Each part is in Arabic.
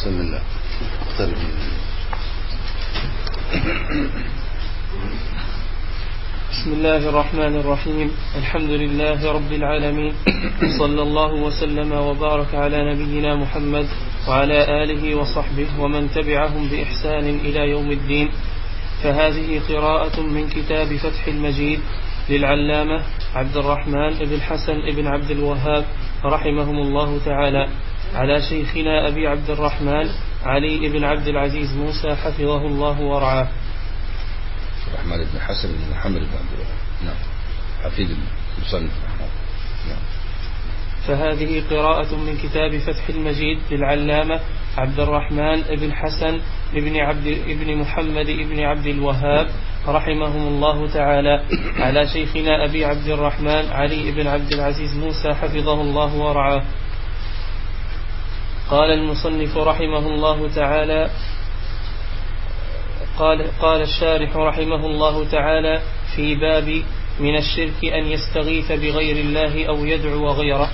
بسم الله. اقترب. بسم الله الرحمن الرحيم. الحمد لله رب العالمين، صلى الله وسلم وبارك على نبينا محمد وعلى آله وصحبه ومن تبعهم بإحسان إلى يوم الدين. فهذه قراءة من كتاب فتح المجيد للعلامة عبد الرحمن بن حسن بن عبد الوهاب رحمهم الله تعالى على شيخنا أبي عبد الرحمن علي بن عبد العزيز موسى حفظه الله ورعاه. الرحمن بن حسن بن محمد بن عبد الوهاب، نعم، حفيد المصنف. نعم. فهذه قراءة من كتاب فتح المجيد للعلامة عبد الرحمن بن حسن بن محمد بن عبد الوهاب رحمهم الله تعالى على شيخنا أبي عبد الرحمن علي بن عبد العزيز موسى حفظه الله ورعاه. قال المصنف رحمه الله تعالى قال الشارح رحمه الله تعالى في باب من الشرك أن يستغيث بغير الله أو يدعو غيره.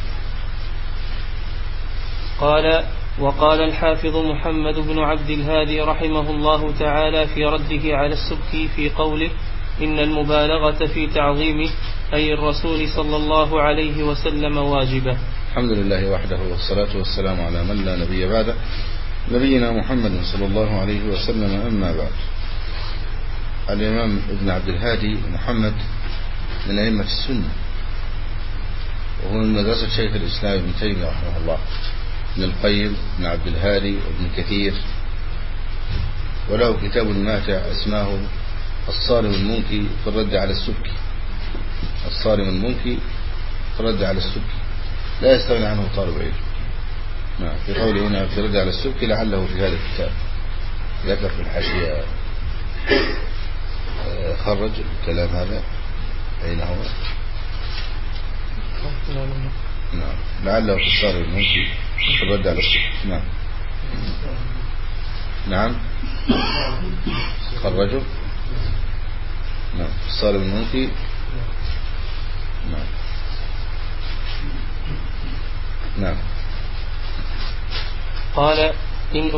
قال وقال الحافظ محمد بن عبد الهادي رحمه الله تعالى في رده على السبكي في قوله إن المبالغة في تعظيمه أي الرسول صلى الله عليه وسلم واجبة. الحمد لله وحده والصلاة والسلام على من لا نبي بعده، نبينا محمد صلى الله عليه وسلم. أما بعد، الإمام ابن عبد الهادي محمد من أئمة السنة، وهو من مدرسة شيخ الإسلام ابن تيمية رحمه الله، ابن القيم، ابن عبد الهادي، وابن كثير، وله كتاب ماتع اسمه الصارم المنكي في الرد على السبكي. الصارم المنكي في الرد على السبكي لا يستغني عنه طالب علم. نعم، في قوله هنا في الرد على السبكي لعله في هذا الكتاب ذكر في الحاشية خرج الكلام هذا أين هو؟ نعم، لعله في الصارم المنكي في الرد على السبكي. نعم نعم خرجوا. نعم، الصارم المنكي. نعم نعم. قال إن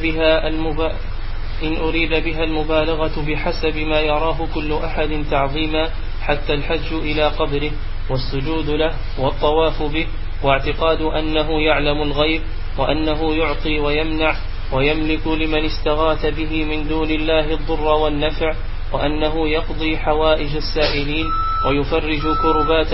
أريد بها المبالغة بحسب ما يراه كل أحد تعظيما، حتى الحج إلى قبره والسجود له والطواف به، واعتقاد أنه يعلم الغيب وأنه يعطي ويمنع ويملك لمن استغاث به من دون الله الضر والنفع، وأنه يقضي حوائج السائلين ويفرج كربات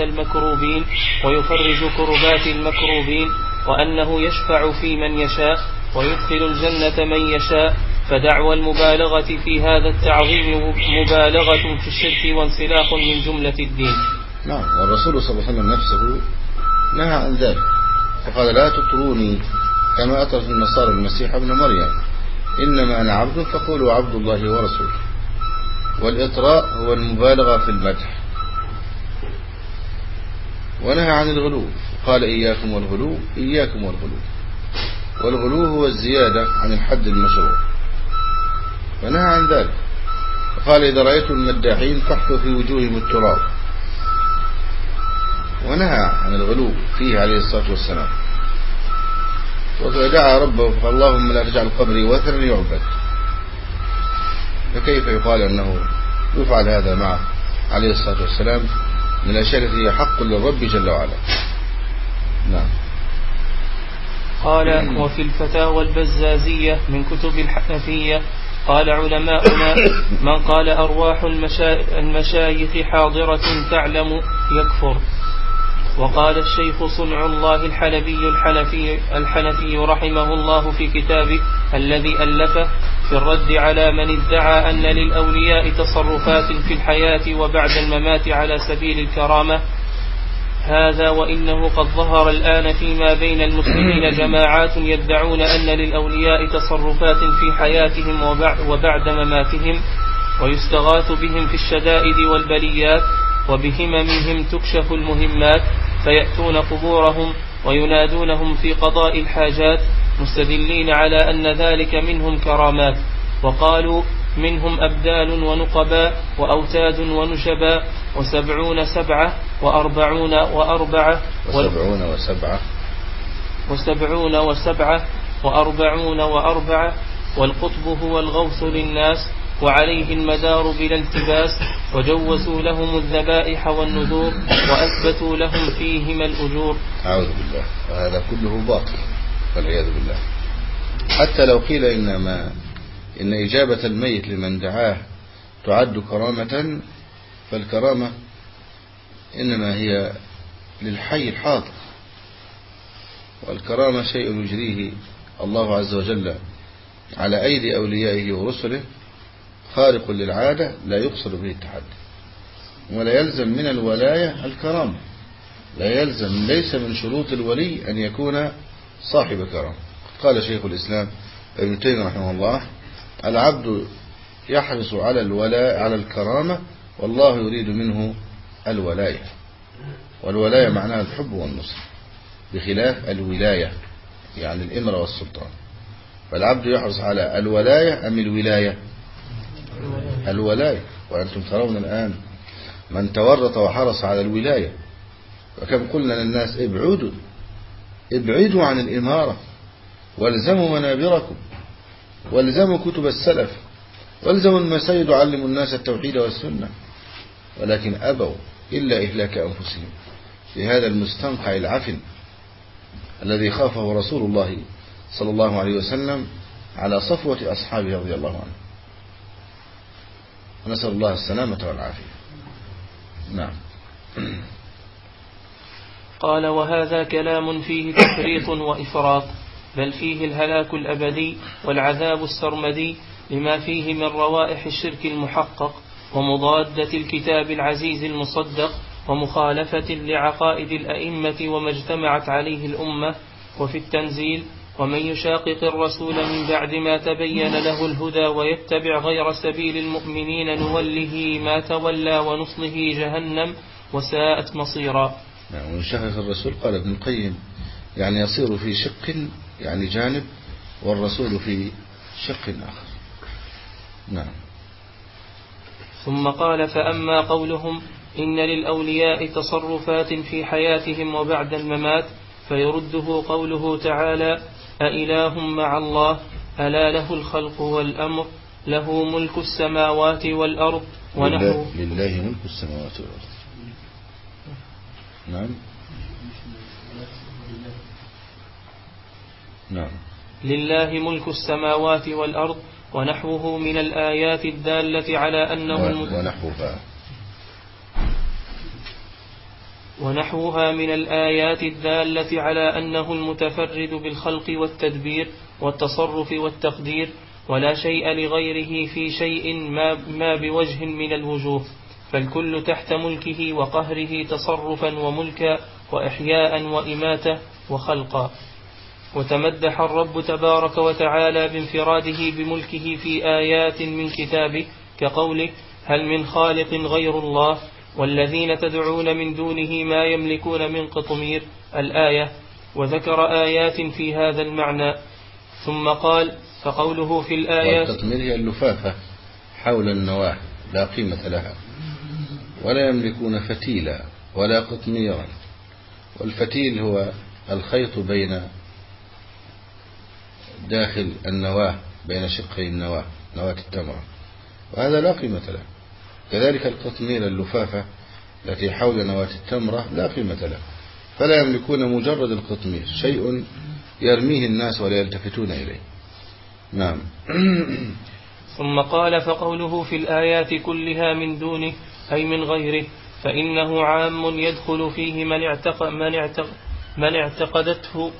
المكروبين وأنه يشفع في من يشاء ويدخل الجنة من يشاء. فدعوى المبالغة في هذا التعظيم مبالغة في الشرك وانسلاخ من جملة الدين. نعم، والرسول صلى الله عليه وسلم نفسه نهى عن ذلك، فقال لا تطروني كما أطرت النصارى المسيح ابن مريم، إنما أنا عبد فقولوا عبد الله ورسوله. والإطراء هو المبالغة في المدح. ونهى عن الغلو، قال إياكم والغلو إياكم والغلو. والغلو هو الزيادة عن الحد المشروع، فنهى عن ذلك، فقال إذا رأيتم المداحين فاحثوا في وجوههم التراب. ونهى عن الغلو فيه عليه الصلاة والسلام، ودعا ربه فقال اللهم لا تجعل قبري وثنا يعبد. فكيف يقال أنه يفعل هذا معه عليه الصلاة والسلام من الأشياء التي هي حق للرب جل وعلا. نعم. قال وفي الفتاوى البزازية من كتب الحنفية قال علماؤنا من قال أرواح المشايخ حاضرة تعلم يكفر. وقال الشيخ صنع الله الحنفي رحمه الله في كتابه الذي ألفه في الرد على من ادعى أن للأولياء تصرفات في الحياة وبعد الممات على سبيل الكرامة هذا وإنه قد ظهر الآن فيما بين المسلمين جماعات يدعون أن للأولياء تصرفات في حياتهم وبعد مماتهم، ويستغاث بهم في الشدائد والبليات، وبهممهم تكشف المهمات، فيأتون قبورهم وينادونهم في قضاء الحاجات مستدلين على أن ذلك منهم كرامات. وقالوا منهم أبدال ونقباء وأوتاد ونشباء 70 سبعة 40 وأربعة 70 و7 و40 والقطب هو الغوث للناس وعليه المدار بلا التباس، وجوزوا لهم الذبائح والنذور وأثبتوا لهم فيهما الأجور. أعوذ بالله، وهذا كله باطل والعياذ بالله. حتى لو قيل إن إجابة الميت لمن دعاه تعد كرامة، فالكرامة إنما هي للحي الحاضر، والكرامة شيء يجريه الله عز وجل على أيدي أوليائه ورسله، خارق للعادة لا يقصد به التحدي. ولا يلزم من الولاية الكرامة، لا يلزم، ليس من شروط الولي أن يكون صاحب كرامة. قال شيخ الإسلام ابن تيمية رحمه الله: العبد يحرص على الولاء على الكرامة والله يريد منه الولاية، والولاية معناها الحب والنصر، بخلاف الولاية يعني الإمرة والسلطان. فالعبد يحرص على الولاية أم الولاية؟ الولاية. وأنتم ترون الآن من تورط وحرص على الولاية، وكم قلنا للناس: ابعدوا عن الإمارة، والزموا منابركم، والزموا كتب السلف، والزموا المساجد علموا الناس التوحيد والسنة، ولكن أبوا إلا إهلاك أنفسهم في هذا المستنقع العفن الذي خافه رسول الله صلى الله عليه وسلم على صفوة أصحابه رضي الله عنه. نسأل الله السلامة والعافية. نعم. قال: وهذا كلام فيه تفريط وإفراط، بل فيه الهلاك الأبدي والعذاب السرمدي، لما فيه من روائح الشرك المحقق، ومضادة الكتاب العزيز المصدق، ومخالفة لعقائد الأئمة وما اجتمعت عليه الأمة. وفي التنزيل: ومن يشاقق الرسول من بعد ما تبين له الهدى ويتبع غير سبيل المؤمنين نوله ما تولى ونصله جهنم وساءت مصيرا. ويشاقق الرسول قال ابن القيم يعني يصير في شق يعني جانب، والرسول في شق آخر. نعم. ثم قال: فأما قولهم إن للأولياء تصرفات في حياتهم وبعد الممات، فيرده قوله تعالى: أإله مع الله ألا له الخلق والأمر له ملك السماوات والأرض ونحو. لله ملك السماوات والأرض. نعم. نعم. لله ملك السماوات والأرض ونحوه من الآيات الدالة على أنه ونحوها من الآيات الدالة على أنه المتفرد بالخلق والتدبير والتصرف والتقدير، ولا شيء لغيره في شيء ما بوجه من الوجوه، فالكل تحت ملكه وقهره تصرفا وملكا وإحياء وإماتة وخلقا. وتمدح الرب تبارك وتعالى بانفراده بملكه في آيات من كتابه، كقوله: هل من خالق غير الله والذين تدعون من دونه ما يملكون من قطمير، الآية. وذكر آيات في هذا المعنى. ثم قال: فقوله في الآيات: والقطمير هي اللفافة حول النواة لا قيمة لها، ولا يملكون فتيلا ولا قطميرا. والفتيل هو الخيط بين داخل النواة، بين شقي النواة، نواة التمرة، وهذا لا قيمة له. كذلك القطمير اللفافة التي حول نواة التمرة لا قيمة له، فلا يملكون مجرد القطمير، شيء يرميه الناس ولا يلتفتون إليه. نعم. ثم قال: فقوله في الآيات كلها من دونه أي من غيره، فإنه عام يدخل فيه من اعتقدته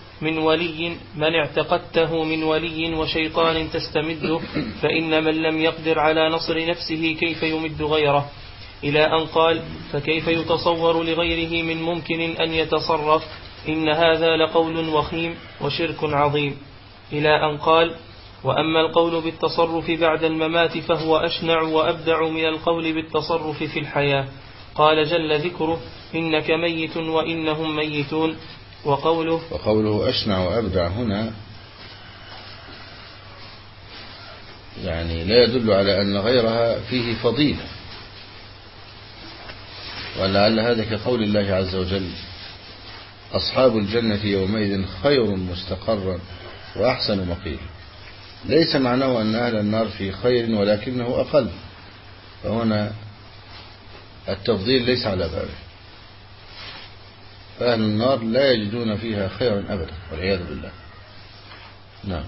من ولي وشيطان تستمده، فإن من لم يقدر على نصر نفسه كيف يمد غيره، إلى أن قال: فكيف يتصور لغيره من ممكن أن يتصرف، إن هذا لقول وخيم وشرك عظيم، إلى أن قال: وأما القول بالتصرف بعد الممات فهو أشنع وأبدع من القول بالتصرف في الحياة. قال جل ذكره: إنك ميت وإنهم ميتون. وقوله أشنع وأبدع هنا يعني لا يدل على أن غيرها فيه فضيلة، ولعل هذا كقول الله عز وجل: أصحاب الجنة يومئذ خير مستقرا وأحسن مقيل. ليس معناه أن أهل النار في خير ولكنه أقل، فهنا التفضيل ليس على بابه. فأهل النار لا يجدون فيها خيرا أبدا والعياذ بالله. نعم.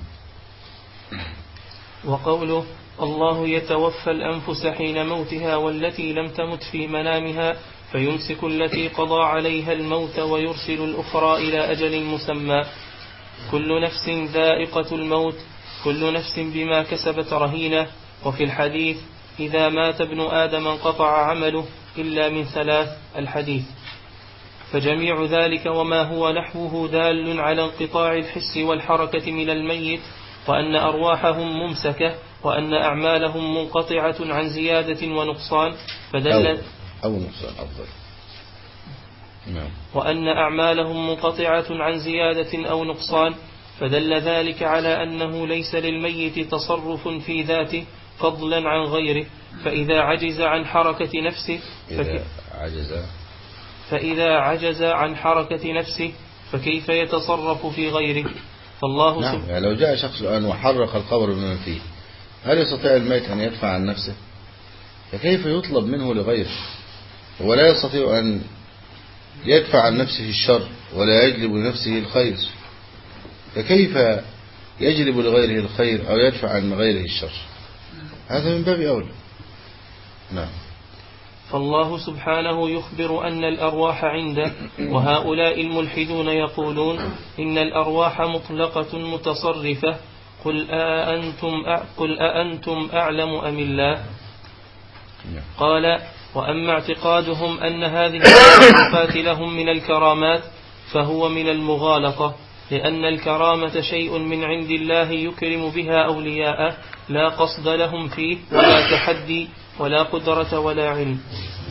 وقوله الله يتوفى الأنفس حين موتها والتي لم تمت في منامها فيمسك التي قضى عليها الموت ويرسل الأخرى إلى أجل مسمى. كل نفس ذائقة الموت، كل نفس بما كسبت رهينة. وفي الحديث إذا مات ابن آدم انقطع عمله إلا من ثلاث الحديث. فجميع ذلك وما هو نحوه دال على انقطاع الحس والحركة من الميت، وأن أرواحهم ممسكة، وأن أعمالهم منقطعة عن زيادة ونقصان فدل أو نقصان أفضل. نعم. وأن أعمالهم منقطعة عن زيادة أو نقصان فدل ذلك على أنه ليس للميت تصرف في ذاته فضلا عن غيره. فإذا عجز عن حركة نفسه فإذا عجز عن حركة نفسه فكيف يتصرف في غيره؟ فالله نعم. يعني لو جاء شخص الآن وحرق القبر بما فيه، هل يستطيع الميت أن يدفع عن نفسه؟ فكيف يطلب منه لغيره؟ ولا يستطيع أن يدفع عن نفسه الشر ولا يجلب لنفسه الخير، فكيف يجلب لغيره الخير أو يدفع عن غيره الشر؟ هذا من باب أولى. نعم. فالله سبحانه يخبر أن الأرواح عنده، وهؤلاء الملحدون يقولون إن الأرواح مطلقة متصرفة. قل أأنتم أعلم أم الله؟ قال وأما اعتقادهم أن هذه التصرفات لهم من الكرامات فهو من المغالطة، لأن الكرامة شيء من عند الله يكرم بها أولياءه، لا قصد لهم فيه ولا تحدي ولا قدرة ولا علم.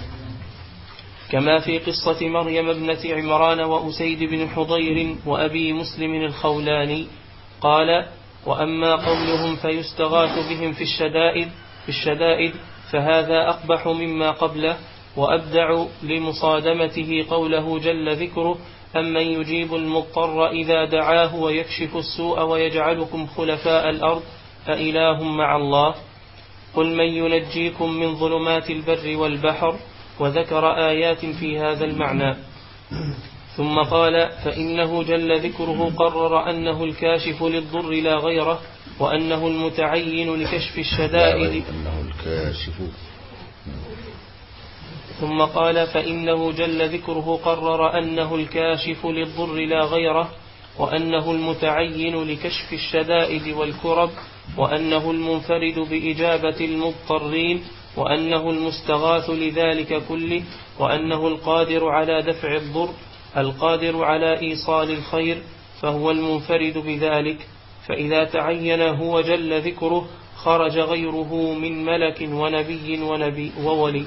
كما في قصة مريم ابنة عمران وأسيد بن حضير وأبي مسلم الخولاني. قال وأما قولهم فيستغاث بهم في الشدائد فهذا أقبح مما قبله وأبدع لمصادمته قوله جل ذكره أمن يجيب المضطر إذا دعاه ويكشف السوء ويجعلكم خلفاء الأرض أإله مع الله قل من ينجيكم من ظلمات البر والبحر، وذكر آيات في هذا المعنى. ثم قال فإنه جل ذكره قرر أنه الكاشف للضر لا غيره، وأنه المتعين لكشف الشدائد. ثم قال فإنه جل ذكره قرر أنه الكاشف للضر لا غيره، وأنه المتعين لكشف الشدائد والكرب، وأنه المنفرد بإجابة المضطرين، وأنه المستغاث لذلك كله، وأنه القادر على دفع الضر، القادر على إيصال الخير، فهو المنفرد بذلك. فإذا تعين هو جل ذكره خرج غيره من ملك ونبي وولي.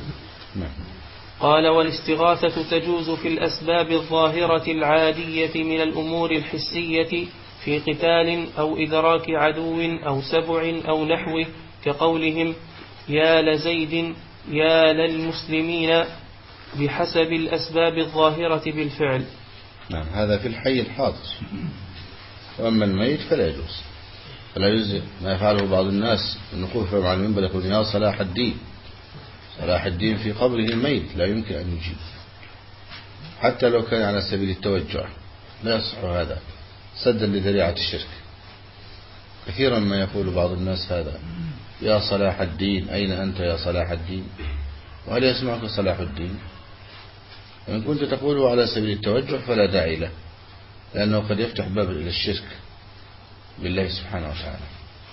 قال والاستغاثة تجوز في الأسباب الظاهرة العادية من الأمور الحسية في قتال أو إدراك عدو أو سبع أو نحوه، كقولهم يا لزيد يا للمسلمين، بحسب الأسباب الظاهرة بالفعل. نعم. هذا في الحي الحاضر. وأما الميت فلا يجوز، فلا يجوز ما يفعله بعض الناس من الوقوف مع المنبر يقول يا صلاح الدين. صلاح الدين في قبره ميت لا يمكن أن يجيب، حتى لو كان على سبيل التوجع لا يصح هذا، سدا لذريعة الشرك. كثيرا ما يقول بعض الناس هذا يا صلاح الدين، أين أنت يا صلاح الدين؟ وهل يسمعك صلاح الدين؟ إن كنت تقوله على سبيل التوجع فلا داعي له، لأنه قد يفتح باب إلى الشرك بالله سبحانه وتعالى.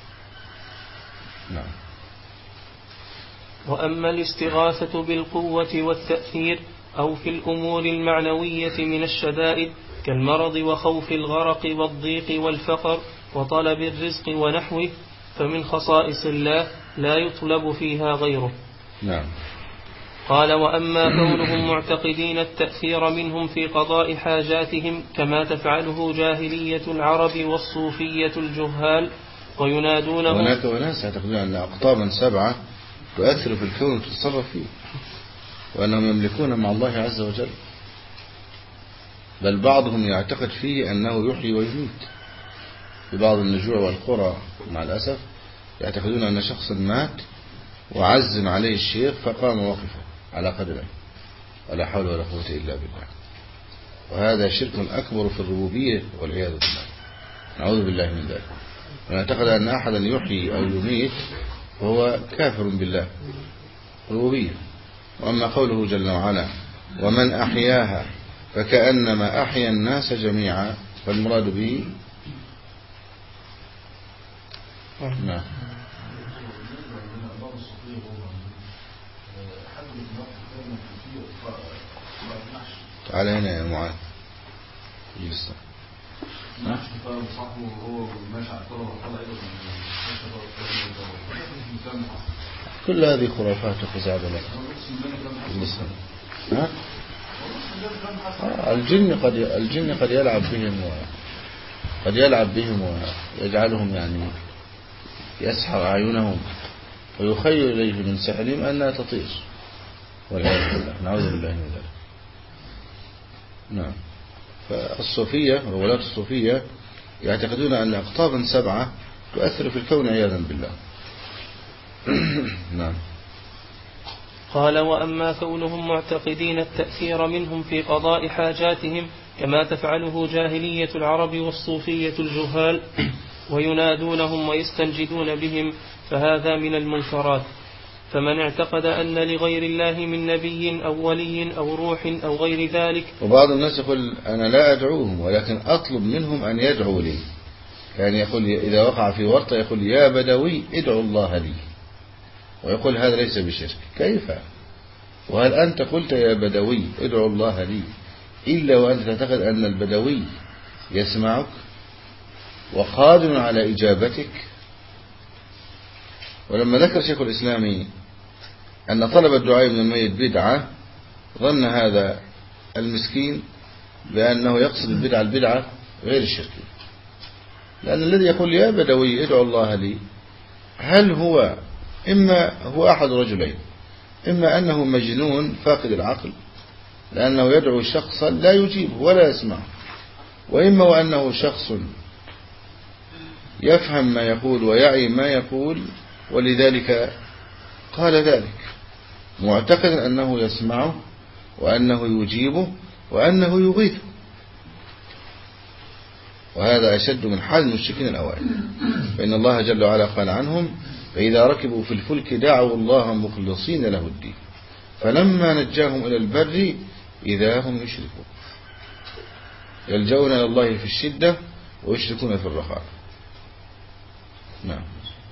نعم. وأما الاستغاثة بالقوة والتأثير أو في الأمور المعنوية من الشدائد كالمرض وخوف الغرق والضيق والفقر وطلب الرزق ونحوه، فمن خصائص الله لا يطلب فيها غيره. نعم. قال وأما كونهم معتقدين التأثير منهم في قضاء حاجاتهم كما تفعله جاهلية العرب والصوفية الجهال وينادونهم. هناك أناس يعتقدون أن أقطابا 7 تؤثر في الكون وتتصرف فيه، وأنهم يملكون مع الله عز وجل، بل بعضهم يعتقد فيه أنه يحيي ويميت، في بعض النجوع والقرى مع الأسف يعتقدون أن شخصا مات وعزم عليه الشيخ فقام وقفه على قدمه، ولا حول ولا قوة إلا بالله. وهذا شرك أكبر في الربوبية والعياذ بالله، نعوذ بالله من ذلك. ونعتقد أن أحدا يحيي أو يميت وهو كافر بالله الربوبية. وأما قوله جل وعلا ومن أحياها فكأنما أحيا الناس جميعا، فالمراد به نعم. تعال هنا يا معاذ جلس. كل هذه خرافات وخزعبلات. الجن قد يلعب بهم ويجعلهم يعني يسحر أعينهم ويخيل إليه من سحرهم أنها تطير، والعياذ بالله، نعوذ بالله من ذلك. نعم. فالصوفية وولاة الصوفية يعتقدون أن أقطابا 7 تؤثر في الكون عياذا بالله. نعم. قال وأما كونهم معتقدين التأثير منهم في قضاء حاجاتهم كما تفعله جاهلية العرب والصوفية الجهال وينادونهم ويستنجدون بهم، فهذا من المنكرات. فمن اعتقد أن لغير الله من نبي أو ولي أو روح أو غير ذلك. وبعض الناس يقول أنا لا أدعوهم ولكن أطلب منهم أن يدعوا لي، يعني يقول إذا وقع في ورطة يقول يا بدوي ادعوا الله لي، ويقول هذا ليس بشرك. كيف؟ وهل أنت قلت يا بدوي ادعوا الله لي إلا وأنت تعتقد أن البدوي يسمعك وقادر على إجابتك؟ ولما ذكر شيخ الإسلام أن طلب الدعاء من الميت بدعة، ظن هذا المسكين بأنه يقصد البدعة غير الشركية، لأن الذي يقول يا بدوي ادعوا الله لي هل هو إما هو أحد رجلين، إما أنه مجنون فاقد العقل لأنه يدعو شخصا لا يجيبه ولا يسمعه، وإما وأنه شخص يفهم ما يقول ويعي ما يقول ولذلك قال ذلك، معتقدا أنه يسمعه وأنه يجيبه وأنه يغيثه. وهذا أشد من حال المشركين الأوائل، فإن الله جل وعلا قال عنهم فإذا ركبوا في الفلك دعوا الله مخلصين له الدين فلما نجاهم إلى البر إذا هم يشركون، يلجؤون إلى الله في الشدة ويشركون في الرخاء. نعم.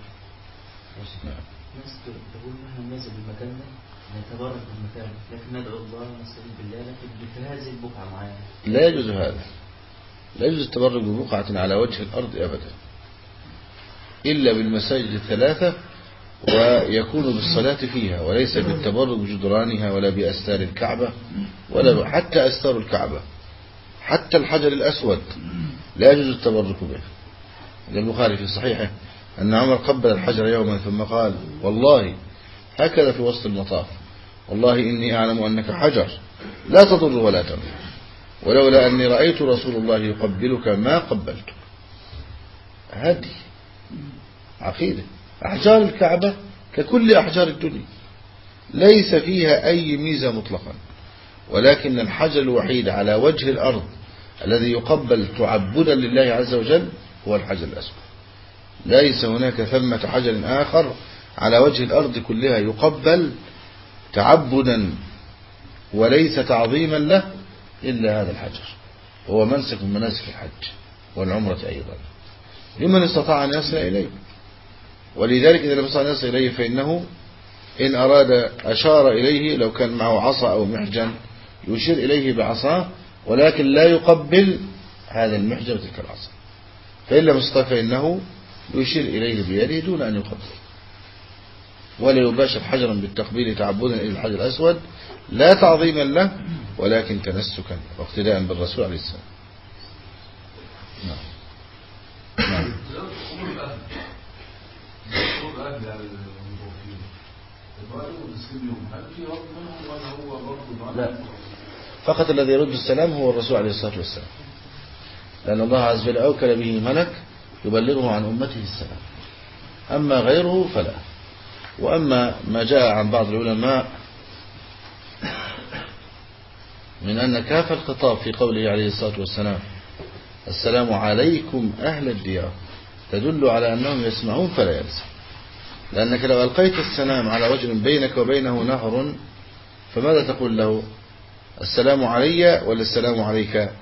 ناس تقول مهما نزل بمكاننا نتبرك بالمكان، لكن ندعو الله ونستعين بالله لكن في هذه البقعة معانا. لا يجوز هذا، لا يجوز التبرك ببقعة على وجه الأرض أبدا إلا بالمساجد 3 ويكون بالصلاة فيها، وليس بالتبرك بجدرانها ولا بأستار الكعبة ولا حتى أستار الكعبة، حتى الحجر الأسود لا يجوز التبرك به. البخاري في صحيحه أن عمر قبل الحجر يوما ثم قال والله هكذا في وسط المطاف والله إني أعلم أنك حجر لا تضر ولا تنفع، ولولا أني رأيت رسول الله يقبلك ما قبلتك. هذه عقيدة. أحجار الكعبة ككل أحجار الدنيا ليس فيها أي ميزة مطلقا، ولكن الحجر الوحيد على وجه الأرض الذي يقبل تعبدا لله عز وجل هو الحجر الأسود. ليس هناك ثمة حجر آخر على وجه الأرض كلها يقبل تعبدا وليس تعظيما له إلا هذا الحجر، هو منسك من مناسك الحج والعمرة أيضا لمن استطاع أن يصل إليه. ولذلك إذا لم يستطع أن يصل إليه فإنه إن أراد أشار إليه، لو كان معه عصا أو محجن يشير إليه بعصاه ولكن لا يقبل هذا المحجن وتلك العصا، فإن لم يستطع فإنه يشير إليه بيده دون أن يقبل، ولا يباشر حجرا بالتقبيل تعبدا إلى الحجر الأسود لا تعظيما له ولكن تنسكا واقتداء بالرسول عليه السلام. نعم. لا، فقط الذي يرد السلام هو الرسول عليه الصلاة والسلام، لأن الله عز وجل أوكل به ملك يبلغه عن أمته السلام، أما غيره فلا. وأما ما جاء عن بعض العلماء من أن كاف الخطاب في قوله عليه الصلاة والسلام السلام عليكم أهل الديار تدل على أنهم يسمعون فلا يلزم، لأنك لو ألقيت السلام على رجل بينك وبينه نهر فماذا تقول له؟ السلام علي ولا السلام عليك؟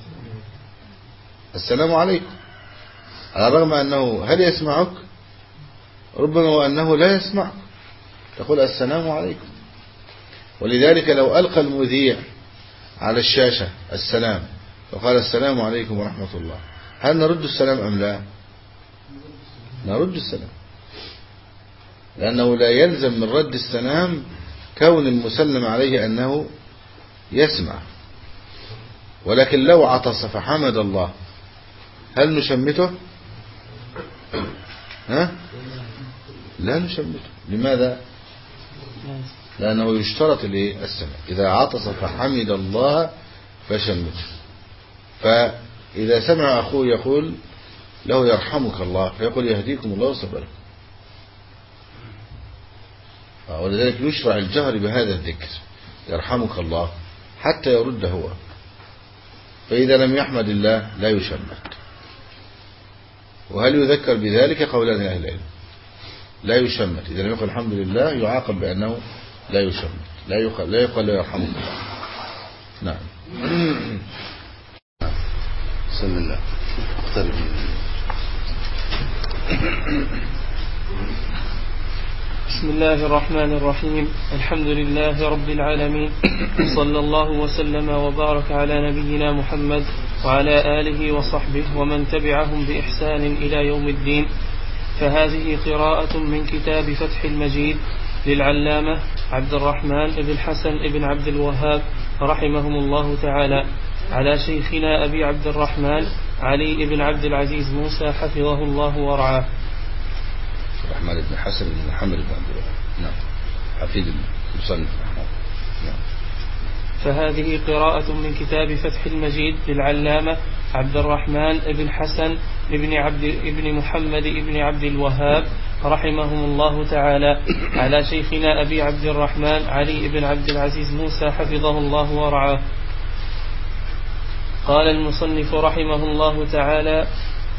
السلام عليكم، على الرغم أنه هل يسمعك؟ ربما وأنه لا يسمعك، تقول السلام عليكم. ولذلك لو ألقى المذيع على الشاشة السلام وقال السلام عليكم ورحمة الله، هل نرد السلام أم لا؟ نرد السلام، لأنه لا يلزم من رد السلام كون المسلم عليه أنه يسمع. ولكن لو عطس فحمد الله هل نشمته؟ ها؟ لا نشمته. لماذا؟ لأنه يشترط السمع، إذا عطس فحمد الله فشمته. فإذا سمع أخوه يقول له يرحمك الله فيقول يهديكم الله وصبركم. ولذلك يشرع الجهر بهذا الذكر يرحمك الله حتى يرد هو، فإذا لم يحمد الله لا يشمت. وهل يذكر بذلك؟ قولان أهل العلم، لا يشمت إذا لم يقل الحمد لله يعاقب بأنه لا يشمت، لا يقال لا يرحمك الله. نعم. بسم الله. اقترب. بسم الله الرحمن الرحيم. الحمد لله رب العالمين، صلى الله وسلم وبارك على نبينا محمد وعلى آله وصحبه ومن تبعهم بإحسان إلى يوم الدين. فهذه قراءة من كتاب فتح المجيد للعلامة عبد الرحمن بن حسن بن عبد الوهاب رحمهم الله تعالى على شيخنا أبي عبد الرحمن علي بن عبد العزيز موسى حفظه الله ورعاه. الرحمن بن حسن بن محمد بن عبد الوهاب، نعم، حفيد المصنف. نعم. فهذه قراءة من كتاب فتح المجيد للعلامة عبد الرحمن بن حسن بن محمد بن عبد الوهاب رحمهم الله تعالى على شيخنا أبي عبد الرحمن علي بن عبد العزيز موسى حفظه الله ورعاه. قال المصنف رحمه الله تعالى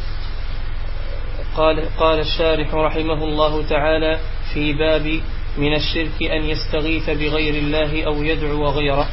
قال الشارح رحمه الله تعالى في باب من الشرك أن يستغيث بغير الله أو يدعو غيره.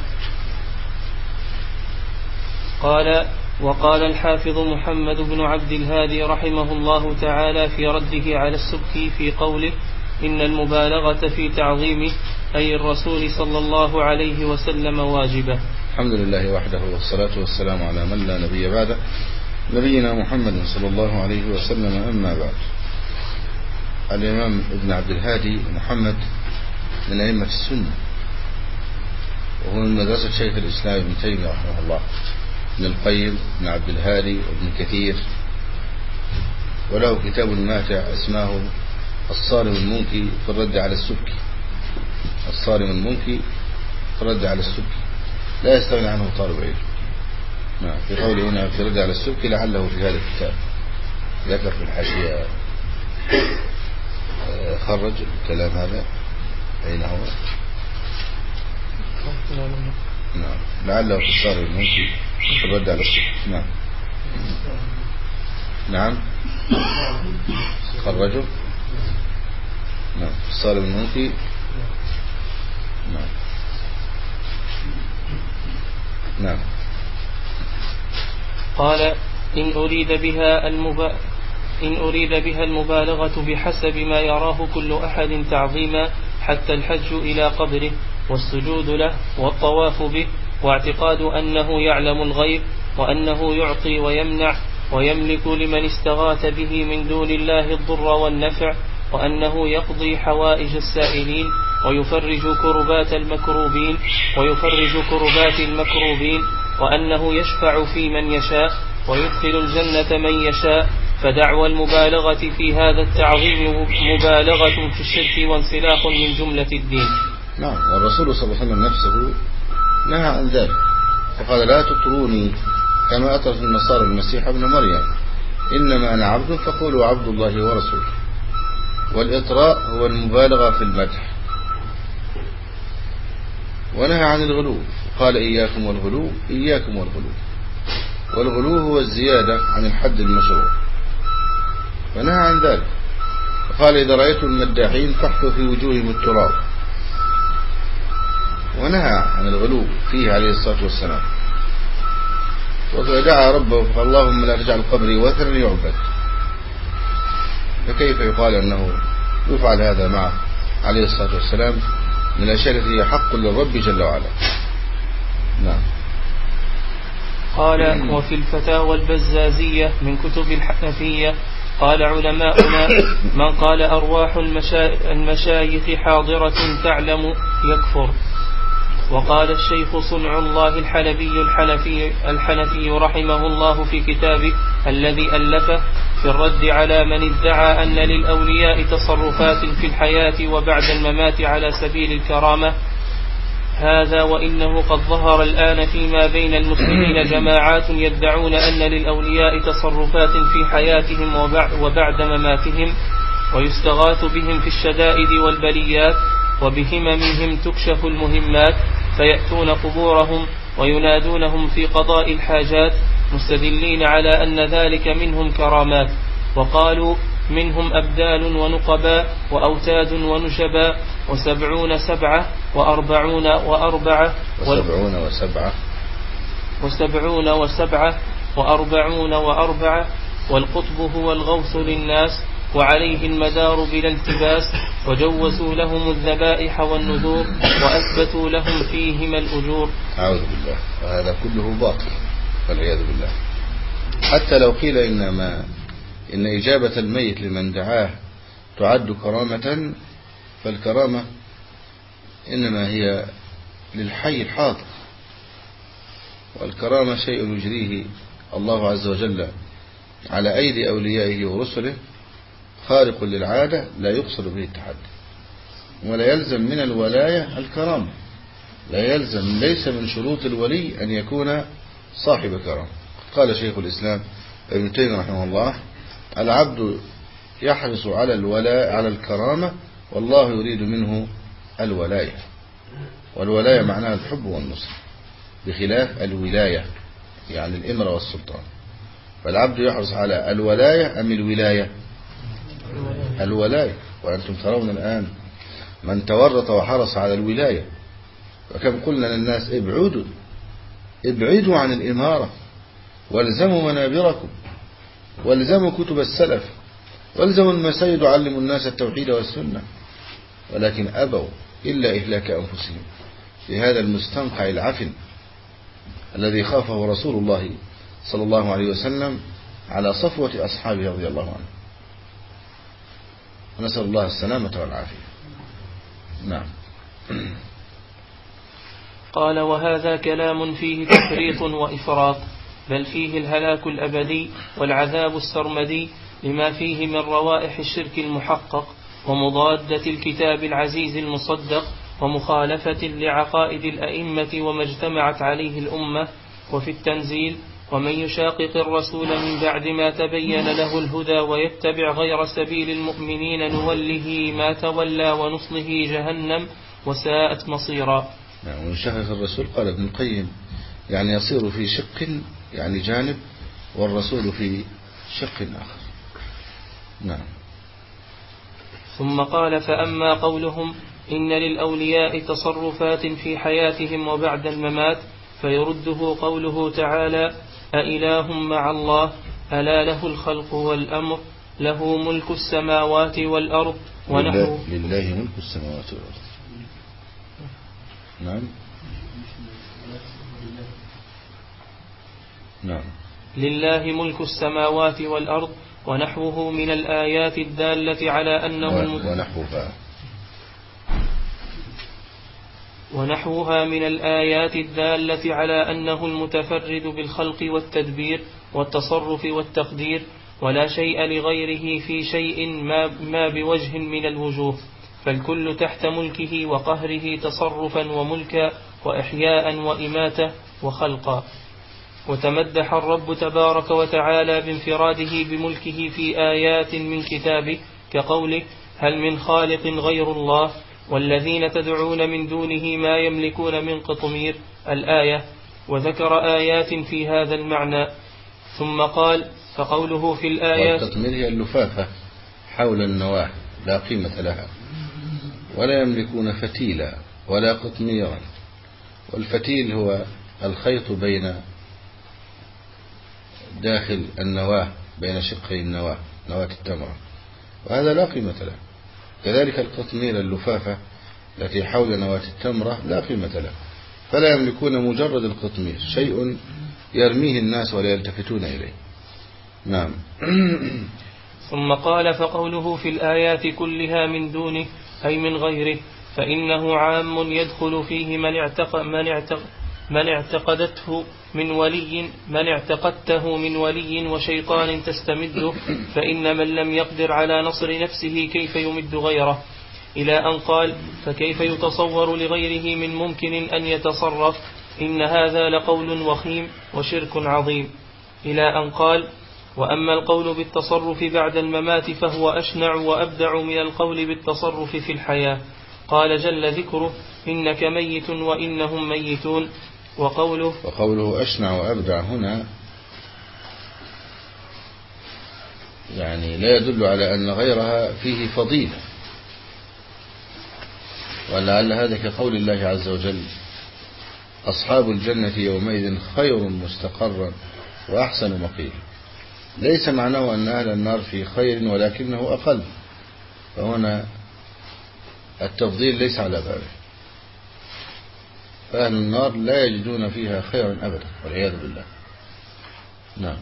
قال وقال الحافظ محمد بن عبد الهادي رحمه الله تعالى في رده على السبكي في قوله إن المبالغة في تعظيمه أي الرسول صلى الله عليه وسلم واجبة. الحمد لله وحده والصلاة والسلام على من لا نبي بعده نبينا محمد صلى الله عليه وسلم. أما بعد، الإمام ابن عبد الهادي محمد من أئمة السنة، وهو من مدرسة شيخ الإسلام ابن تيمية رحمه الله، ابن القيم بن عبد الهادي وابن كثير، وله كتاب ماتع اسمه الصارم المنكي في الرد على السبكي. الصارم المنكي في الرد على السبكي لا يستغني عنه طالب علم. في قوله هنا في الرد على السبكي لعله في هذا الكتاب ذكر في الحاشية خرج الكلام هذا أين هو؟ نعم، لعله في الصارم المنكي في الرد على السبكي. نعم نعم خرجوا. نعم الصارم المنكي. نعم نعم. قال إن أريد بها المبالغة بحسب ما يراه كل أحد تعظيما، حتى الحج إلى قبره والسجود له والطواف به، واعتقاد أنه يعلم الغيب وأنه يعطي ويمنع ويملك لمن استغاث به من دون الله الضر والنفع، وأنه يقضي حوائج السائلين ويفرج كربات المكروبين وأنه يشفع في من يشاء ويدخل الجنة من يشاء. فدعوى المبالغة في هذا التعظيم مبالغة في الشرك وانسلاخ من جملة الدين. نعم، والرسول صلى الله عليه وسلم نفسه نهى عن ذلك، فقال لا تطروني كما أطرت النصارى المسيح ابن مريم، إنما أنا عبد فقولوا عبد الله ورسوله. والإطراء هو المبالغة في المدح. ونهى عن الغلو، قال إياكم والغلو، إياكم والغلو. والغلو هو الزيادة عن الحد المشروع، ونهى عن ذلك، قال إذا رأيتم المداحين فاحثوا في وجوههم التراب. ونهى عن الغلو فيه عليه الصلاة والسلام. ودعا ربه فقال اللهم لا تجعل قبري وثنا يعبد. فكيف يقال أنه يفعل هذا معه عليه الصلاة والسلام من الأشياء التي هي حق للرب جل وعلا. نعم. قال وفي الفتاوى البزازية من كتب الحنفية قال علماؤنا من قال أرواح المشايخ حاضرة تعلم يكفر. وقال الشيخ صنع الله الحلبي الحنفي رحمه الله في كتابه الذي ألفه في الرد على من ادعى أن للأولياء تصرفات في الحياة وبعد الممات على سبيل الكرامة: هذا وإنه قد ظهر الآن فيما بين المسلمين جماعات يدعون أن للأولياء تصرفات في حياتهم وبعد مماتهم، ويستغاث بهم في الشدائد والبليات، وبهممهم تكشف المهمات، فيأتون قبورهم وينادونهم في قضاء الحاجات مستدلين على أن ذلك منهم كرامات. وقالوا منهم أبدال ونقباء وأوتاد ونشباء 70 و40 و40 والقطب هو الغوث للناس وعليه المدار بلا التباس، وجوزوا لهم الذبائح والنذور وأثبتوا لهم فيهما الأجور. أعوذ بالله. وهذا كله باطل والعياذ بالله. حتى لو قيل إن إجابة الميت لمن دعاه تعد كرامة، فالكرامة إنما هي للحي الحاضر، والكرامة شيء يجريه الله عز وجل على أيدي أوليائه ورسله، خارق للعادة لا يقصد به التحدي. ولا يلزم من الولاية الكرامة، لا يلزم، ليس من شروط الولي أن يكون صاحب كرامة. قال شيخ الإسلام ابن تيمية رحمه الله: العبد يحرص على الولاء على الكرامة والله يريد منه الولاية. والولاية معناها الحب والنصر، بخلاف الولاية يعني الإمرة والسلطان. فالعبد يحرص على الولاية أم الولاية؟ الولاية. وأنتم ترون الآن من تورط وحرص على الولاية. وكم قلنا للناس ابعدوا عن الإمارة، والزموا منابركم، والزموا كتب السلف، والزموا المساجد علموا الناس التوحيد والسنة، ولكن أبوا إلا إهلاك أنفسهم في هذا المستنقع العفن الذي خافه رسول الله صلى الله عليه وسلم على صفوة أصحابه رضي الله عنه. ونسأل الله السلامة والعافية. نعم. قال وهذا كلام فيه تفريط وإفراط، بل فيه الهلاك الأبدي والعذاب السرمدي لما فيه من روائح الشرك المحقق، ومضادة الكتاب العزيز المصدق، ومخالفة لعقائد الأئمة وما اجتمعت عليه الأمة. وفي التنزيل: ومن يشاقق الرسول من بعد ما تبين له الهدى ويتبع غير سبيل المؤمنين نوله ما تولى ونصله جهنم وساءت مصيرا. ويشاقق الرسول قال ابن القيم يعني يصير في شق يعني جانب، والرسول في شق آخر. نعم. ثم قال: فأما قولهم إن للأولياء تصرفات في حياتهم وبعد الممات، فيرده قوله تعالى: أإله مع الله ألا له الخلق والأمر له ملك السماوات والأرض ونحو لله ملك السماوات والأرض. نعم. نعم. لله ملك السماوات والأرض ونحوه من الآيات الدالة على أنه ونحوها من الآيات الدالة على أنه المتفرد بالخلق والتدبير والتصرف والتقدير، ولا شيء لغيره في شيء ما بوجه من الوجوه، فالكل تحت ملكه وقهره تصرفا وملكا وإحياء وإماتة وخلقا. وتمدح الرب تبارك وتعالى بانفراده بملكه في آيات من كتابه كقوله هل من خالق غير الله والذين تدعون من دونه ما يملكون من قطمير الآية، وذكر آيات في هذا المعنى. ثم قال فقوله في الآيات والقطمير هي اللفافة حول النواة لا قيمة لها، ولا يملكون فتيلا ولا قطميرا، والفتيل هو الخيط بين داخل النواة بين شقي النواة نواة التمرة، وهذا لا قيمة له. كذلك القطمير اللفافة التي حول نواة التمرة لا قيمة له، فلا يملكون مجرد القطمير، شيء يرميه الناس ولا يلتفتون إليه. نعم. ثم قال فقوله في الآيات كلها من دونه أي من غيره، فإنه عام يدخل فيه من اعتقدته من ولي وشيطان تستمده، فإن من لم يقدر على نصر نفسه كيف يمد غيره، إلى أن قال فكيف يتصور لغيره من ممكن أن يتصرف، إن هذا لقول وخيم وشرك عظيم، إلى أن قال وأما القول بالتصرف بعد الممات فهو أشنع وأبدع من القول بالتصرف في الحياة. قال جل ذكره إنك ميت وإنهم ميتون. وقوله أشنع وأبدع هنا يعني لا يدل على أن غيرها فيه فضيلة، ولعل هذا كقول الله عز وجل أصحاب الجنة يومئذ خير مستقرا وأحسن مقيلا. ليس معناه أن أهل النار في خير ولكنه أقل، فهنا التفضيل ليس على بابه، فأهل النار لا يجدون فيها خيرا أبدا والعياذ بالله. نعم.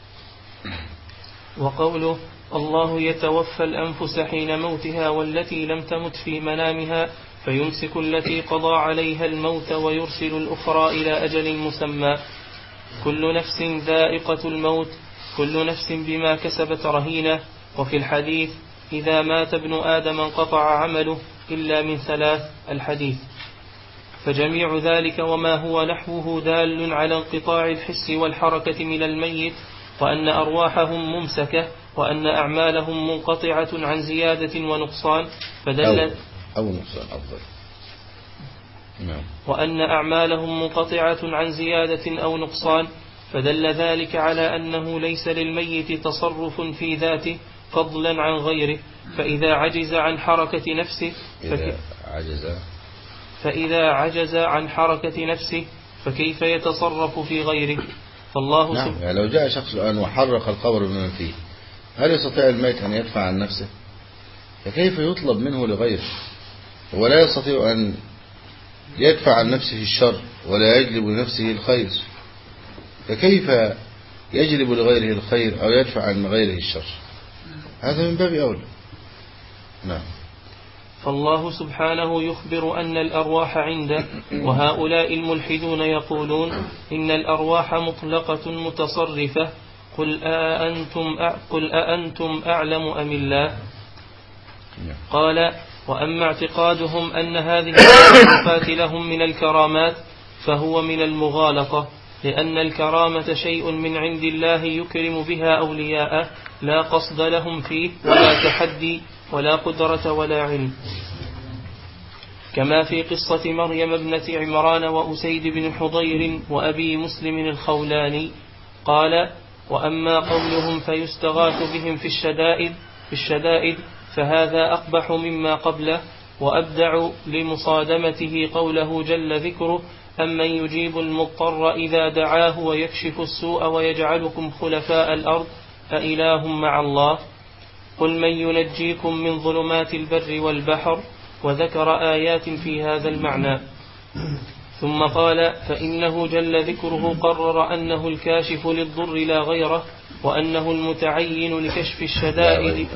وقوله الله يتوفى الأنفس حين موتها والتي لم تمت في منامها فيمسك التي قضى عليها الموت ويرسل الأخرى إلى أجل مسمى. كل نفس ذائقة الموت، كل نفس بما كسبت رهينة. وفي الحديث إذا مات ابن آدم انقطع عمله إلا من ثلاث الحديث. فجميع ذلك وما هو نحوه دال على انقطاع الحس والحركة من الميت، وأن أرواحهم ممسكة، وأن أعمالهم منقطعة عن زيادة ونقصان، فدل أو نقصان أفضل. نعم. وأن أعمالهم منقطعة عن زيادة أو نقصان، فدل ذلك على أنه ليس للميت تصرف في ذاته فضلا عن غيره، فإذا عجز عن حركة نفسه فإذا عجز عن حركة نفسه فكيف يتصرف في غيره؟ فالله نعم. يعني لو جاء شخص الآن وحرق القبر بمن فيه، هل يستطيع الميت أن يدفع عن نفسه؟ فكيف يطلب منه لغيره؟ هو لا يستطيع أن يدفع عن نفسه الشر ولا يجلب لنفسه الخير، فكيف يجلب لغيره الخير أو يدفع عن غيره الشر؟ هذا من باب أولى. نعم. فالله سبحانه يخبر أن الأرواح عنده، وهؤلاء الملحدون يقولون إن الأرواح مطلقة متصرفة. قل أأنتم أعلم أم الله؟ قال وأما اعتقادهم أن هذه الصفات لهم من الكرامات فهو من المغالطة، لأن الكرامة شيء من عند الله يكرم بها أولياءه، لا قصد لهم فيه ولا تحدي ولا قدرة ولا علم، كما في قصة مريم ابنة عمران وأسيد بن حضير وأبي مسلم الخولاني. قال وأما قولهم فيستغاث بهم في الشدائد فهذا أقبح مما قبله، وأبدع لمصادمته قوله جل ذكره أمن يجيب المضطر إذا دعاه ويكشف السوء ويجعلكم خلفاء الأرض أإله مع الله، قل من ينجيكم من ظلمات البر والبحر، وذكر آيات في هذا المعنى. ثم قال فإنه جل ذكره قرر أنه الكاشف للضر لا غيره، وأنه المتعين لكشف الشدائد.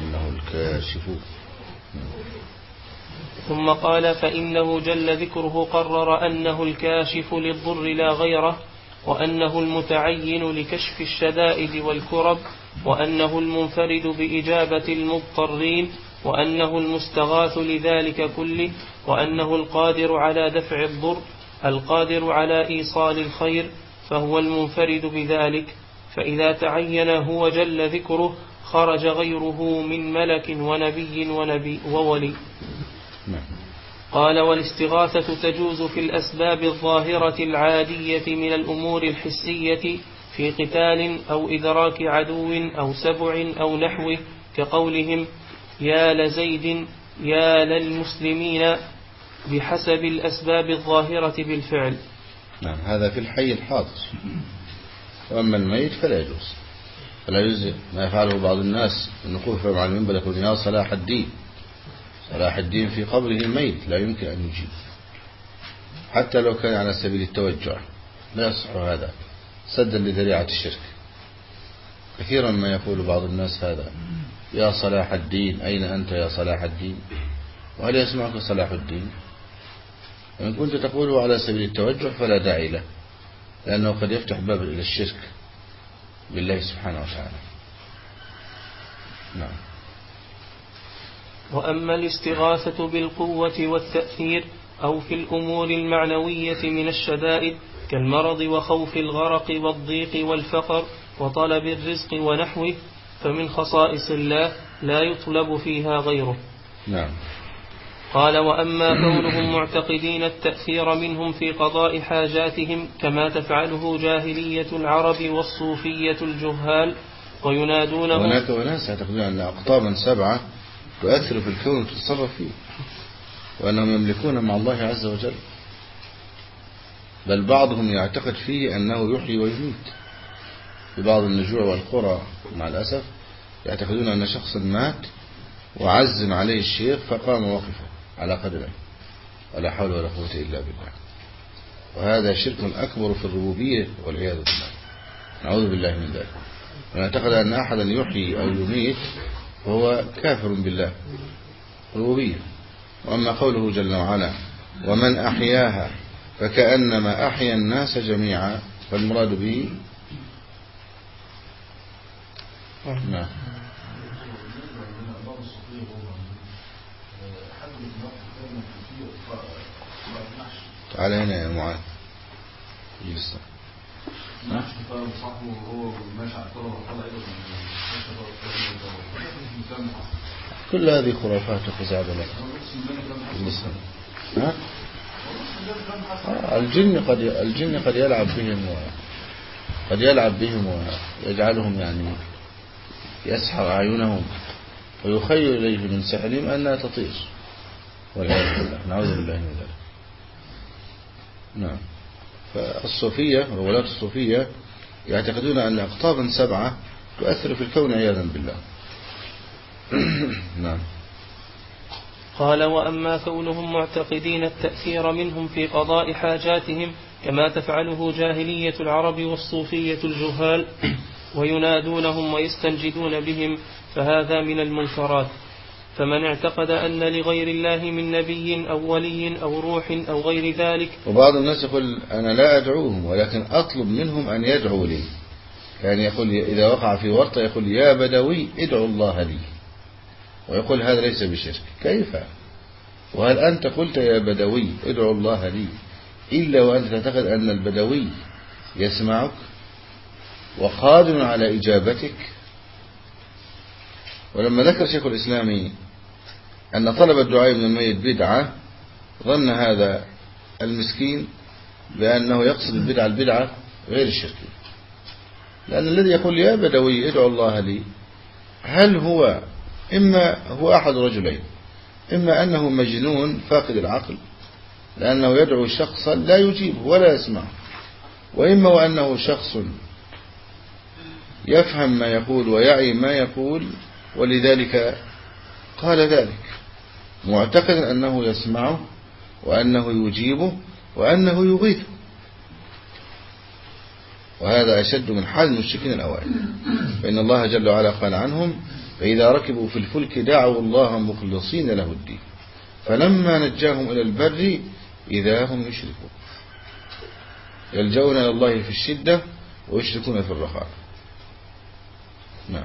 ثم قال فإنه جل ذكره قرر أنه الكاشف للضر لا غيره، وأنه المتعين لكشف الشدائد والكرب، وأنه المنفرد بإجابة المضطرين، وأنه المستغاث لذلك كله، وأنه القادر على دفع الضر، القادر على إيصال الخير، فهو المنفرد بذلك، فإذا تعين هو جل ذكره خرج غيره من ملك ونبي وولي. قال: والاستغاثة تجوز في الأسباب الظاهرة العادية من الأمور الحسية في قتال أو إدراك عدو أو سبع أو نحوه، كقولهم: يا لزيد يا للمسلمين، بحسب الأسباب الظاهرة بالفعل. نعم، هذا في الحي الحاضر. وأما الميت فلا يجوز، فلا يجوز ما يفعله بعض الناس من وقوف مع المنبر يقول: يا صلاح الدين. صلاح الدين في قبره ميت لا يمكن أن يجيب، حتى لو كان على سبيل التوجع لا يصح هذا، سدا لذريعة الشرك. كثيرا ما يقول بعض الناس هذا: يا صلاح الدين، أين أنت يا صلاح الدين؟ وهل يسمعك صلاح الدين؟ وإن كنت تقوله على سبيل التوجع فلا داعي له، لأنه قد يفتح باب إلى الشرك بالله سبحانه وتعالى. نعم. وأما الاستغاثة بالقوة والتأثير أو في الأمور المعنوية من الشدائد كالمرض وخوف الغرق والضيق والفقر وطلب الرزق ونحوه، فمن خصائص الله لا يطلب فيها غيره. نعم. قال: وأما كونهم معتقدين التأثير منهم في قضاء حاجاتهم كما تفعله جاهلية العرب والصوفية الجهال وينادونهم. هناك أناس يعتقدون أن أقطابا 7 تؤثر في الكون وتتصرف فيه، وأنهم يملكون مع الله عز وجل، بل بعضهم يعتقد فيه أنه يحيي ويميت. في بعض النجوع والقرى مع الأسف يعتقدون أن شخصا مات وعزم عليه الشيخ فقام وقفه على قدمه، ولا حول ولا قوة إلا بالله. وهذا شرك أكبر في الربوبية والعياذ بالله، نعوذ بالله من ذلك. ونعتقد أن أحدا يحيي أو يميت وهو كافر بالله الربوبية. وأما قوله جل وعلا: ومن أحياها فكأنما أحيا الناس جميعا، فالمراد به نعم. تعال هنا يا معاذ، جلسة. كل هذه خرافات وخزعبلات. الجن قد يلعب بهم ويجعلهم يعني يسحر أعينهم ويخيل إليه من سحرهم أنها تطير، والعياذ بالله، نعوذ بالله من ذلك. نعم. فالصوفية وولاة الصوفية يعتقدون أن أقطابا 7 تؤثر في الكون عياذا بالله. نعم. قال: وأما كونهم معتقدين التأثير منهم في قضاء حاجاتهم كما تفعله جاهلية العرب والصوفية الجهال وينادونهم ويستنجدون بهم، فهذا من المنكرات. فمن اعتقد أن لغير الله من نبي أو ولي أو روح أو غير ذلك. وبعض الناس يقول: أنا لا أدعوهم ولكن أطلب منهم أن يدعوا لي، يعني يقول إذا وقع في ورطة يقول: يا بدوي ادعوا الله لي، ويقول هذا ليس بشرك. كيف؟ وهل أنت قلت يا بدوي ادعوا الله لي إلا وأنت تعتقد أن البدوي يسمعك وقادر على إجابتك؟ ولما ذكر شيخ الإسلام أن طلب الدعاء من الميت بدعة، ظن هذا المسكين بأنه يقصد البدعة غير الشركية، لأن الذي يقول يا بدوي ادعوا الله لي، هل هو إما هو أحد رجلين: إما أنه مجنون فاقد العقل لأنه يدعو شخصا لا يجيبه ولا يسمعه، وإما وأنه شخص يفهم ما يقول ويعي ما يقول ولذلك قال ذلك، معتقدا أنه يسمعه وأنه يجيبه وأنه يغيثه. وهذا أشد من حال المشركين الأوائل، فإن الله جل وعلا قال عنهم: فإذا ركبوا في الفلك دعوا الله مخلصين له الدين فلما نجاهم إلى البر إذا هم يشركون، يلجؤون إلى الله في الشدة ويشركون في الرخاء. نعم.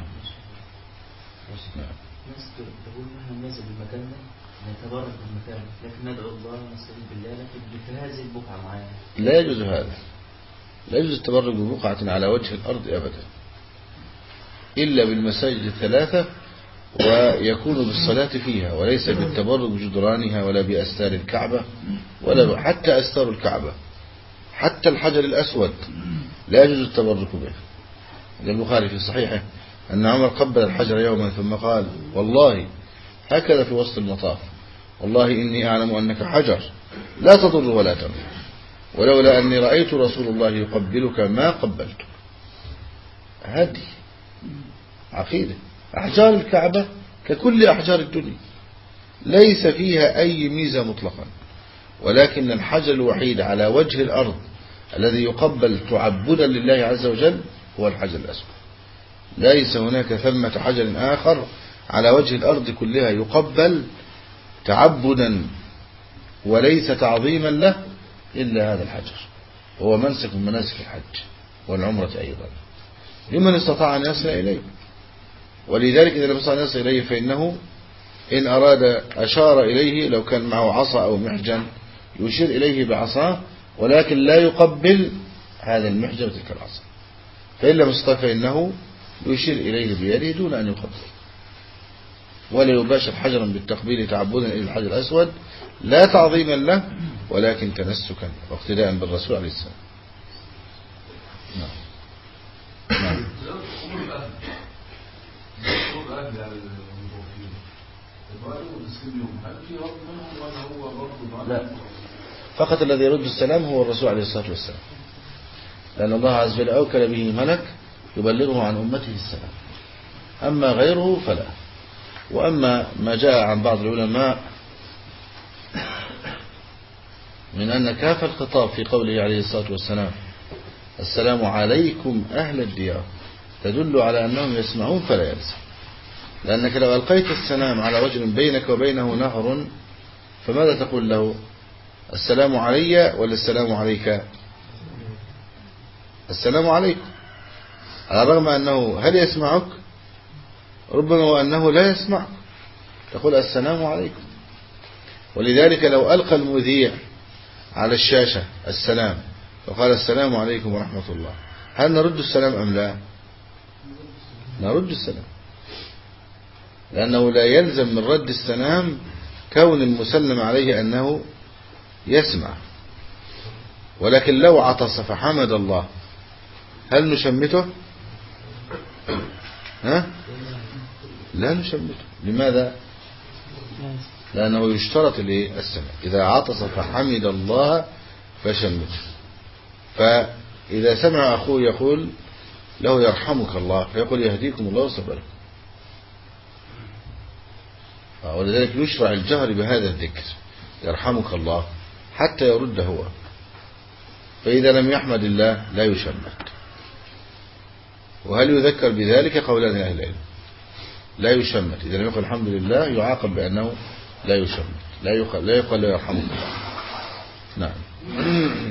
الناس تقول نحن ننزل المكان ده نتبرك بالمكان، لكن ندعو الله ونستعين بالله، لكن بهذه البقعة معانا لا يجوز هذا. لا يجوز التبرك ببقعة على وجه الأرض أبدا إلا بالمساجد الثلاثة، ويكون بالصلاة فيها، وليس بالتبرك بجدرانها ولا بأستار الكعبة ولا حتى أستار الكعبة، حتى الحجر الأسود لا يجوز التبرك به. البخاري في صحيحه أن عمر قبل الحجر يوما ثم قال والله هكذا في وسط المطاف والله إني أعلم أنك حجر لا تضر ولا تنفع، ولولا أني رأيت رسول الله يقبلك ما قبلتك. هذه عقيدة. أحجار الكعبة ككل أحجار الدنيا ليس فيها أي ميزة مطلقا، ولكن الحجر الوحيد على وجه الأرض الذي يقبل تعبدا لله عز وجل هو الحجر الأسود. ليس هناك ثمة حجر آخر على وجه الأرض كلها يقبل تعبدا وليس تعظيما له إلا هذا الحجر، وهو منسك من مناسك الحج والعمرة أيضا لمن استطاع أن يصل إليه. ولذلك إذا لم يستطع أن يصل إليه فإنه إن أراد أشار إليه، لو كان معه عصا أو محجن يشير إليه بعصاه، ولكن لا يقبل هذا المحجن تلك العصا. فإن لم يستطع فإنه يشير إليه بيده دون أن يقبل، ولا يباشر حجرا بالتقبيل تعبدا إلى الحجر الأسود لا تعظيما له ولكن تنسكا واقتداء بالرسول عليه السلام. نعم. لا، فقط الذي يرد السلام هو الرسول عليه الصلاة والسلام، لأن الله عز وجل أوكل به ملك يبلغه عن أمته السلام، أما غيره فلا. وأما ما جاء عن بعض العلماء من أن كاف الخطاب في قوله عليه الصلاة والسلام السلام عليكم أهل الديار تدل على أنهم يسمعون فلا يلزم، لأنك لو ألقيت السلام على رجل بينك وبينه نهر فماذا تقول له؟ السلام علي ولا السلام عليك؟ السلام عليكم، على الرغم أنه هل يسمعك؟ ربما وأنه لا يسمعك، تقول السلام عليكم. ولذلك لو ألقى المذيع على الشاشة السلام وقال السلام عليكم ورحمة الله، هل نرد السلام أم لا؟ نرد السلام، لأنه لا يلزم من رد السلام كون المسلم عليه أنه يسمع. ولكن لو عطس فحمد الله هل نشمته؟ ها؟ لا نشمته. لماذا؟ لأنه يشترط السمع، إذا عطس فحمد الله فشمته. فإذا سمع أخوه يقول له يرحمك الله فيقول يهديكم الله ويصلح. ولذلك يشرع الجهر بهذا الذكر يرحمك الله حتى يرد هو، فإذا لم يحمد الله لا يشمت. وهل يذكر بذلك؟ قولان أهل العلم. لا يشمت، إذا لم يقل الحمد لله يعاقب بأنه لا يشمت، لا يقل لا يرحمك الله. نعم.